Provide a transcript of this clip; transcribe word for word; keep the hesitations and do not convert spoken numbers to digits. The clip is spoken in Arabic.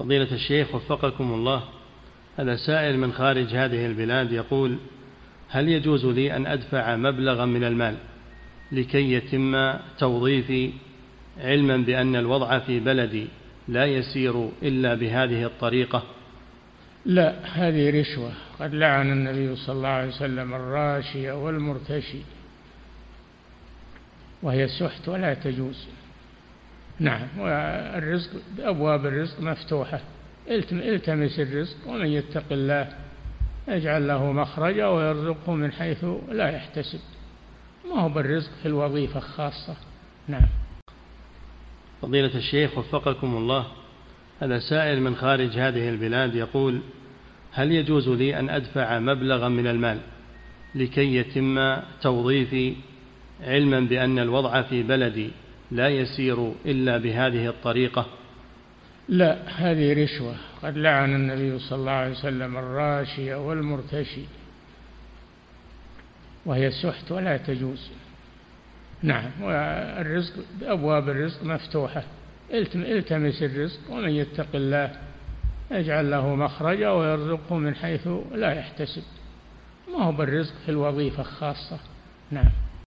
فضيلة الشيخ وفقكم الله، هذا سائل من خارج هذه البلاد يقول: هل يجوز لي أن أدفع مبلغا من المال لكي يتم توظيفي، علما بأن الوضع في بلدي لا يسير إلا بهذه الطريقة؟ لا، هذه رشوة، قد لعن النبي صلى الله عليه وسلم الراشي والمرتشي، وهي سحت ولا تجوز. نعم، والرزق، أبواب الرزق مفتوحة، التمس الرزق، ومن يتق الله يجعل له مخرجا ويرزقه من حيث لا يحتسب، ما هو بالرزق في الوظيفة خاصة. نعم. فضيلة الشيخ وفقكم الله، هذا سائل من خارج هذه البلاد يقول: هل يجوز لي أن أدفع مبلغا من المال لكي يتم توظيفي، علما بأن الوضع في بلدي لا يسير إلا بهذه الطريقة؟ لا، هذه رشوة، قد لعن النبي صلى الله عليه وسلم الراشي والمرتشي، وهي سحت ولا تجوز. نعم، والرزق، أبواب الرزق مفتوحة، التمس الرزق، ومن يتق الله يجعل له مخرجا ويرزقه من حيث لا يحتسب، ما هو بالرزق في الوظيفة خاصة. نعم.